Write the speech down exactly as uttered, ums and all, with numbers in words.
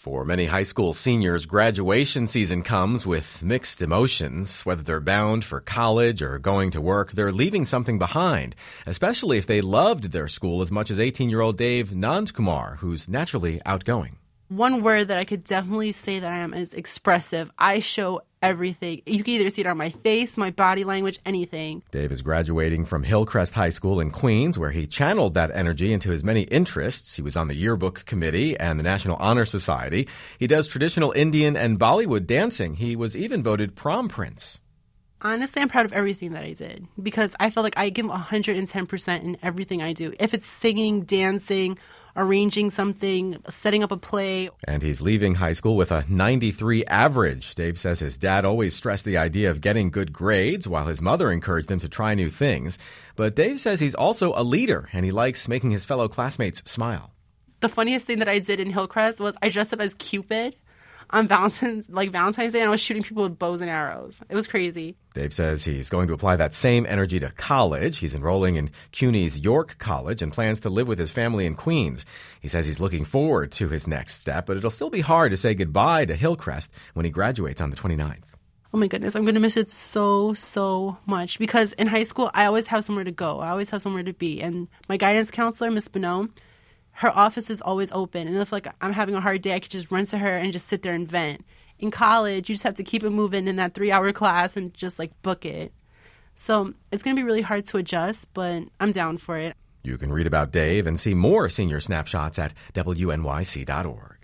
For many high school seniors, graduation season comes with mixed emotions. Whether they're bound for college or going to work, they're leaving something behind, especially if they loved their school as much as eighteen-year-old Dave Nandkumar, who's naturally outgoing. One word that I could definitely say that I am is expressive. I show everything. You can either see it on my face, my body language, anything. Dave is graduating from Hillcrest High School in Queens, where he channeled that energy into his many interests. He was on the yearbook committee and the National Honor Society. He does traditional Indian and Bollywood dancing. He was even voted prom prince. Honestly, I'm proud of everything that I did because I feel like I give one hundred ten percent in everything I do. If it's singing, dancing, arranging something, setting up a play. And he's leaving high school with a ninety-three average. Dave says his dad always stressed the idea of getting good grades, while his mother encouraged him to try new things. But Dave says he's also a leader, and he likes making his fellow classmates smile. The funniest thing that I did in Hillcrest was I dressed up as Cupid on Valentine's, like Valentine's Day, and I was shooting people with bows and arrows. It was crazy. Dave says he's going to apply that same energy to college. He's enrolling in CUNY's York College and plans to live with his family in Queens. He says he's looking forward to his next step, but it'll still be hard to say goodbye to Hillcrest when he graduates on the twenty-ninth. Oh my goodness, I'm going to miss it so, so much because in high school, I always have somewhere to go. I always have somewhere to be. And my guidance counselor, Miss Bonneau, her office is always open. And if like I'm having a hard day, I could just run to her and just sit there and vent. In college, you just have to keep it moving in that three-hour class and just like book it. So it's going to be really hard to adjust, but I'm down for it. You can read about Dave and see more senior snapshots at W N Y C dot org.